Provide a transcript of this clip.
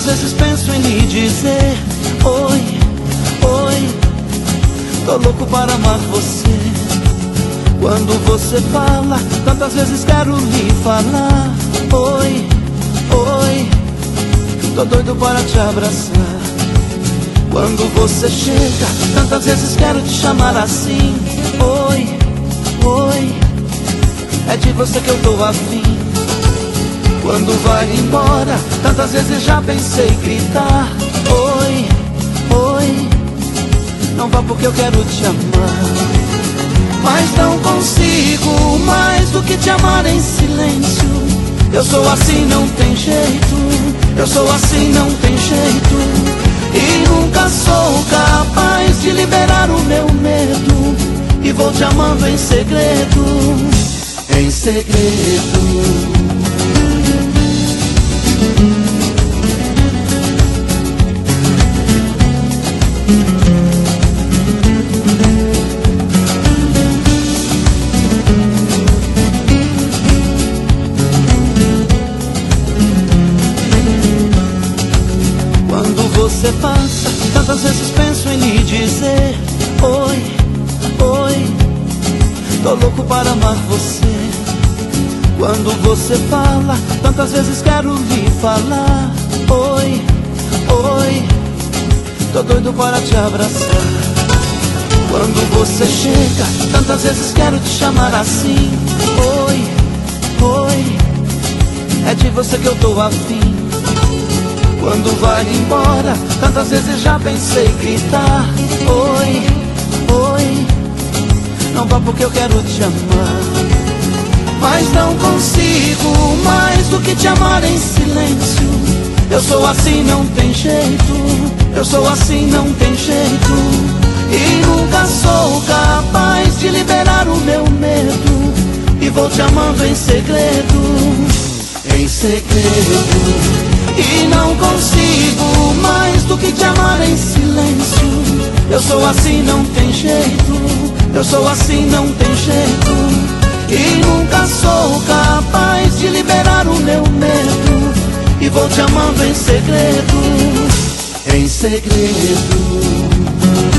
Tantas vezes penso em lhe dizer oi, oi, tô louco para amar você. Quando você fala, tantas vezes quero lhe falar oi, oi, tô doido para te abraçar. Quando você chega, tantas vezes quero te chamar assim oi, oi, é de você que eu tô afim. Quando vai embora, tantas vezes já pensei gritar oi, oi, não vá porque eu quero te amar. Mas não consigo mais do que te amar em silêncio. Eu sou assim, não tem jeito. Eu sou assim, não tem jeito. E nunca sou capaz de liberar o meu medo. E vou te amando em segredo, em segredo. Você passa, tantas vezes penso em lhe dizer oi, oi, tô louco para amar você. Quando você fala, tantas vezes quero lhe falar oi, oi, tô doido para te abraçar. Quando você chega, tantas vezes quero te chamar assim oi, oi, é de você que eu tô afim. Quando vai embora, tantas vezes já pensei gritar oi, oi, não vá porque eu quero te amar. Mas não consigo mais do que te amar em silêncio. Eu sou assim, não tem jeito. Eu sou assim, não tem jeito. E nunca sou capaz de liberar o meu medo. E vou te amando em segredo, em segredo. E não consigo mais do que te amar em silêncio. Eu sou assim, não tem jeito. Eu sou assim, não tem jeito. E nunca sou capaz de liberar o meu medo. E vou te amando em segredo, em segredo.